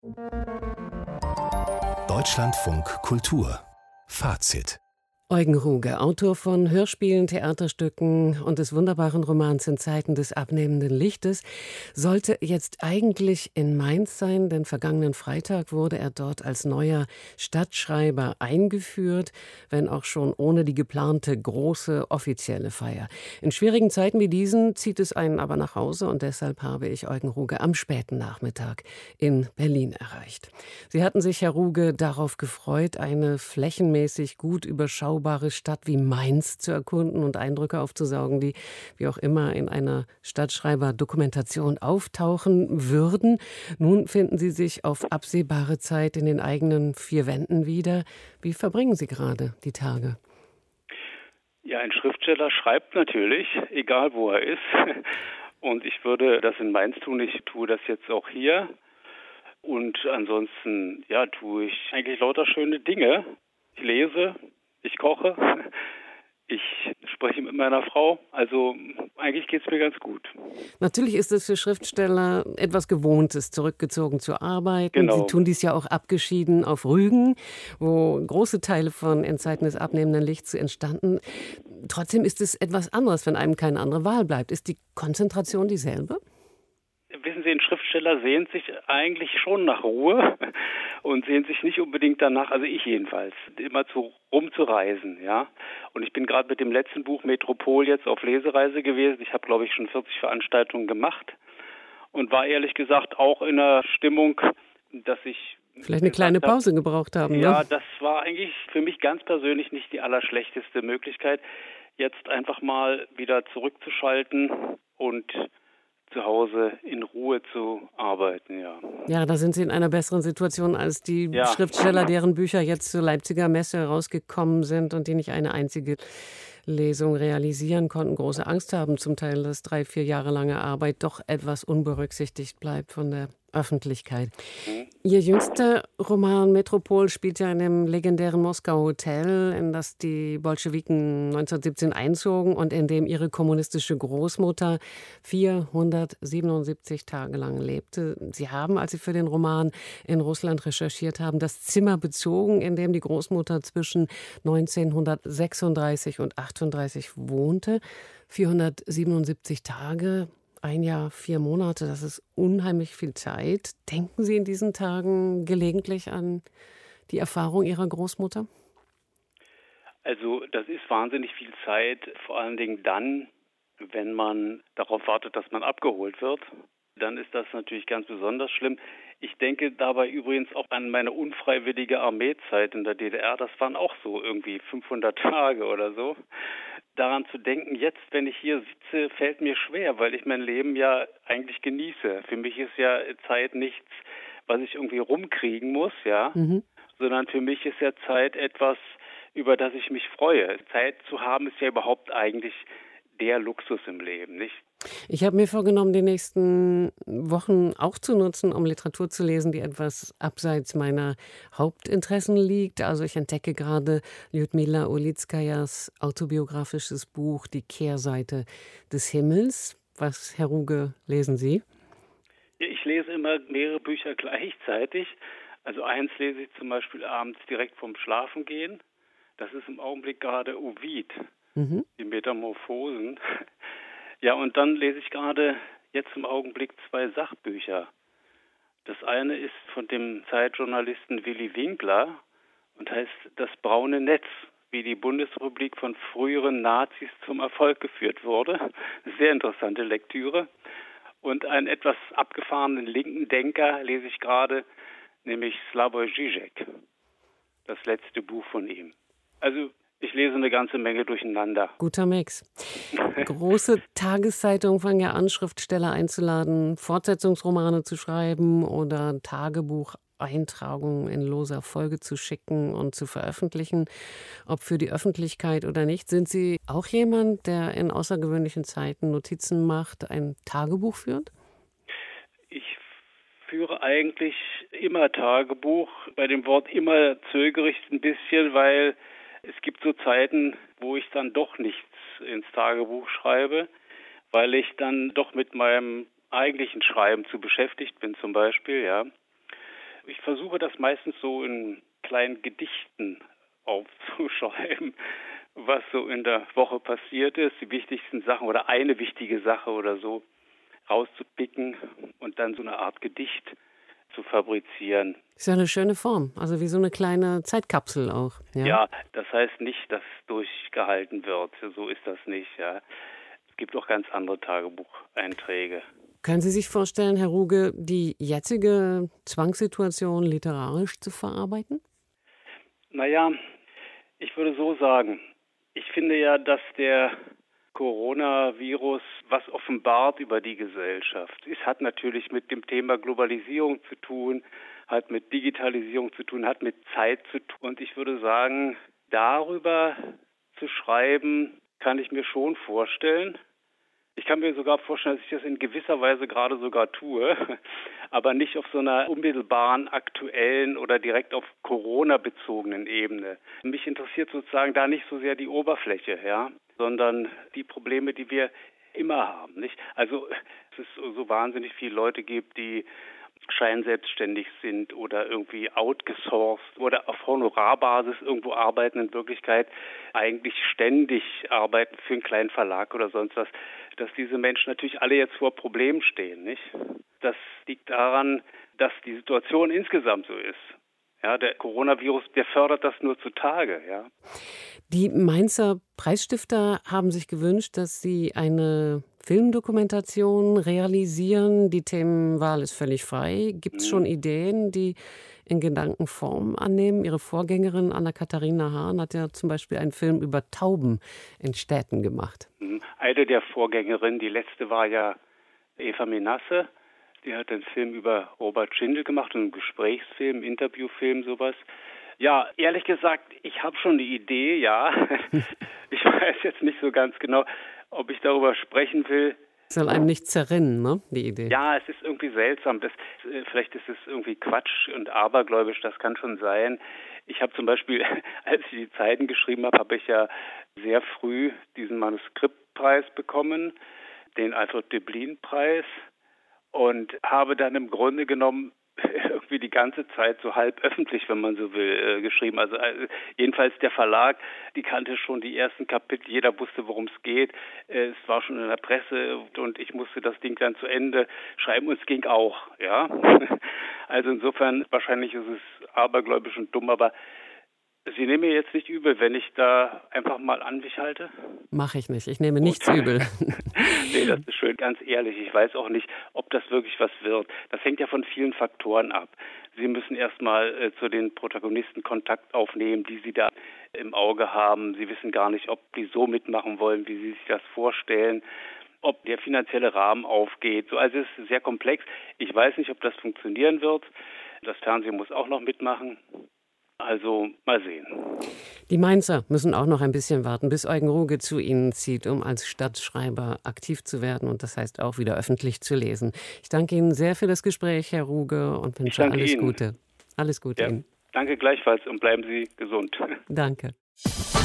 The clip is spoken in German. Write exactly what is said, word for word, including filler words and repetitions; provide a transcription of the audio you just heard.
Deutschlandfunk Kultur Fazit. Eugen Ruge, Autor von Hörspielen, Theaterstücken und des wunderbaren Romans In Zeiten des abnehmenden Lichtes, sollte jetzt eigentlich in Mainz sein, denn vergangenen Freitag wurde er dort als neuer Stadtschreiber eingeführt, wenn auch schon ohne die geplante große offizielle Feier. In schwierigen Zeiten wie diesen zieht es einen aber nach Hause und deshalb habe ich Eugen Ruge am späten Nachmittag in Berlin erreicht. Sie hatten sich, Herr Ruge, darauf gefreut, eine flächenmäßig gut überschaubare Stadt wie Mainz zu erkunden und Eindrücke aufzusaugen, die wie auch immer in einer Stadtschreiber-Dokumentation auftauchen würden. Nun finden Sie sich auf absehbare Zeit in den eigenen vier Wänden wieder. Wie verbringen Sie gerade die Tage? Ja, ein Schriftsteller schreibt natürlich, egal wo er ist. Und ich würde das in Mainz tun, ich tue das jetzt auch hier. Und ansonsten, ja, tue ich eigentlich lauter schöne Dinge. Ich lese, ich koche, ich spreche mit meiner Frau. Also eigentlich geht es mir ganz gut. Natürlich ist es für Schriftsteller etwas Gewohntes, zurückgezogen zu arbeiten. Genau. Sie tun dies ja auch abgeschieden auf Rügen, wo große Teile von In Zeiten des abnehmenden Lichts entstanden. Trotzdem ist es etwas anderes, wenn einem keine andere Wahl bleibt. Ist die Konzentration dieselbe? Wissen Sie, ein Schriftsteller sehnt sich eigentlich schon nach Ruhe und sehnt sich nicht unbedingt danach, also ich jedenfalls, immer zu rumzureisen, ja. Und ich bin gerade mit dem letzten Buch Metropol jetzt auf Lesereise gewesen. Ich habe, glaube ich, schon vierzig Veranstaltungen gemacht und war ehrlich gesagt auch in einer Stimmung, dass ich vielleicht eine kleine Pause hab, gebraucht haben, ne? Ja, das war eigentlich für mich ganz persönlich nicht die allerschlechteste Möglichkeit, jetzt einfach mal wieder zurückzuschalten und zu Hause in Ruhe zu arbeiten, ja. Ja, da sind Sie in einer besseren Situation als die ja. Schriftsteller, deren Bücher jetzt zur Leipziger Messe herausgekommen sind und die nicht eine einzige Lesung realisieren konnten, große Angst haben zum Teil, dass drei, vier Jahre lange Arbeit doch etwas unberücksichtigt bleibt von der Öffentlichkeit. Mhm. Ihr jüngster Roman Metropol spielt ja in dem legendären Moskauer Hotel, in das die Bolschewiken neunzehnhundertsiebzehn einzogen und in dem ihre kommunistische Großmutter vierhundertsiebenundsiebzig Tage lang lebte. Sie haben, als Sie für den Roman in Russland recherchiert haben, das Zimmer bezogen, in dem die Großmutter zwischen neunzehnhundertsechsunddreißig und achtunddreißig wohnte. vierhundertsiebenundsiebzig Tage. Ein Jahr, vier Monate, das ist unheimlich viel Zeit. Denken Sie in diesen Tagen gelegentlich an die Erfahrung Ihrer Großmutter? Also das ist wahnsinnig viel Zeit, vor allen Dingen dann, wenn man darauf wartet, dass man abgeholt wird. Dann ist das natürlich ganz besonders schlimm. Ich denke dabei übrigens auch an meine unfreiwillige Armeezeit in der D D R. Das waren auch so irgendwie fünfhundert Tage oder so. Daran zu denken, jetzt, wenn ich hier sitze, fällt mir schwer, weil ich mein Leben ja eigentlich genieße. Für mich ist ja Zeit nichts, was ich irgendwie rumkriegen muss, ja, mhm. sondern für mich ist ja Zeit etwas, über das ich mich freue. Zeit zu haben ist ja überhaupt eigentlich der Luxus im Leben, nicht? Ich habe mir vorgenommen, die nächsten Wochen auch zu nutzen, um Literatur zu lesen, die etwas abseits meiner Hauptinteressen liegt. Also ich entdecke gerade Ljudmila Ulitskajas autobiografisches Buch Die Kehrseite des Himmels. Was, Herr Ruge, lesen Sie? Ich lese immer mehrere Bücher gleichzeitig. Also eins lese ich zum Beispiel abends direkt vorm Schlafengehen. Das ist im Augenblick gerade Ovid, mhm. die Metamorphosen. Ja, und dann lese ich gerade jetzt im Augenblick zwei Sachbücher. Das eine ist von dem Zeitjournalisten Willy Winkler und heißt Das braune Netz, wie die Bundesrepublik von früheren Nazis zum Erfolg geführt wurde. Sehr interessante Lektüre. Und einen etwas abgefahrenen linken Denker lese ich gerade, nämlich Slavoj Žižek, das letzte Buch von ihm. Also ich lese eine ganze Menge durcheinander. Guter Mix. Große Tageszeitungen fangen ja an, Schriftsteller einzuladen, Fortsetzungsromane zu schreiben oder Tagebucheintragungen in loser Folge zu schicken und zu veröffentlichen, ob für die Öffentlichkeit oder nicht. Sind Sie auch jemand, der in außergewöhnlichen Zeiten Notizen macht, ein Tagebuch führt? Ich führe eigentlich immer Tagebuch. Bei dem Wort immer zögere ich ein bisschen, weil es gibt so Zeiten, wo ich dann doch nichts ins Tagebuch schreibe, weil ich dann doch mit meinem eigentlichen Schreiben zu beschäftigt bin zum Beispiel, ja. Ich versuche das meistens so in kleinen Gedichten aufzuschreiben, was so in der Woche passiert ist, die wichtigsten Sachen oder eine wichtige Sache oder so rauszupicken und dann so eine Art Gedicht zu fabrizieren. Ist ja eine schöne Form, also wie so eine kleine Zeitkapsel auch. Ja, ja, das heißt nicht, dass durchgehalten wird. So ist das nicht. Ja. Es gibt auch ganz andere Tagebucheinträge. Können Sie sich vorstellen, Herr Ruge, die jetzige Zwangssituation literarisch zu verarbeiten? Naja, ich würde so sagen, ich finde ja, dass der Coronavirus was offenbart über die Gesellschaft. Es hat natürlich mit dem Thema Globalisierung zu tun, hat mit Digitalisierung zu tun, hat mit Zeit zu tun. Und ich würde sagen, darüber zu schreiben, kann ich mir schon vorstellen. Ich kann mir sogar vorstellen, dass ich das in gewisser Weise gerade sogar tue, aber nicht auf so einer unmittelbaren, aktuellen oder direkt auf Corona bezogenen Ebene. Mich interessiert sozusagen da nicht so sehr die Oberfläche, ja, sondern die Probleme, die wir immer haben, nicht? Also es ist so wahnsinnig viele Leute gibt, die scheinselbstständig sind oder irgendwie outgesourced oder auf Honorarbasis irgendwo arbeiten, in Wirklichkeit eigentlich ständig arbeiten für einen kleinen Verlag oder sonst was, dass diese Menschen natürlich alle jetzt vor Problemen stehen, nicht? Das liegt daran, dass die Situation insgesamt so ist. Ja, der Coronavirus, der fördert das nur zutage, ja. Die Mainzer Preisstifter haben sich gewünscht, dass Sie eine Filmdokumentation realisieren. Die Themenwahl ist völlig frei. Gibt es schon Ideen, die in Gedanken Form annehmen? Ihre Vorgängerin Anna-Katharina Hahn hat ja zum Beispiel einen Film über Tauben in Städten gemacht. Eine der Vorgängerinnen, die letzte war ja Eva Menasse. Die hat einen Film über Robert Schindel gemacht, einen Gesprächsfilm, einen Interviewfilm, sowas. Ja, ehrlich gesagt, ich habe schon die Idee, ja. Ich weiß jetzt nicht so ganz genau, ob ich darüber sprechen will. Soll einem nicht zerrinnen, ne, die Idee? Ja, es ist irgendwie seltsam. Das, vielleicht ist es irgendwie Quatsch und abergläubisch, das kann schon sein. Ich habe zum Beispiel, als ich die Zeiten geschrieben habe, habe ich ja sehr früh diesen Manuskriptpreis bekommen, den Alfred-Döblin-Preis, und habe dann im Grunde genommen irgendwie die ganze Zeit so halb öffentlich, wenn man so will, äh, geschrieben. Also äh, jedenfalls der Verlag, die kannte schon die ersten Kapitel, jeder wusste, worum es geht. Äh, es war schon in der Presse und ich musste das Ding dann zu Ende schreiben und es ging auch, ja. Also insofern, wahrscheinlich ist es abergläubisch und dumm, aber Sie nehmen mir jetzt nicht übel, wenn ich da einfach mal an mich halte? Mache ich nicht. Ich nehme nichts übel. Nee, das ist schön, ganz ehrlich. Ich weiß auch nicht, ob das wirklich was wird. Das hängt ja von vielen Faktoren ab. Sie müssen erstmal äh, zu den Protagonisten Kontakt aufnehmen, die Sie da im Auge haben. Sie wissen gar nicht, ob die so mitmachen wollen, wie Sie sich das vorstellen, ob der finanzielle Rahmen aufgeht. So, also es ist sehr komplex. Ich weiß nicht, ob das funktionieren wird. Das Fernsehen muss auch noch mitmachen. Also mal sehen. Die Mainzer müssen auch noch ein bisschen warten, bis Eugen Ruge zu ihnen zieht, um als Stadtschreiber aktiv zu werden und das heißt auch wieder öffentlich zu lesen. Ich danke Ihnen sehr für das Gespräch, Herr Ruge, und wünsche alles Ihnen. Gute. Alles Gute Ja, Ihnen. danke gleichfalls und bleiben Sie gesund. Danke.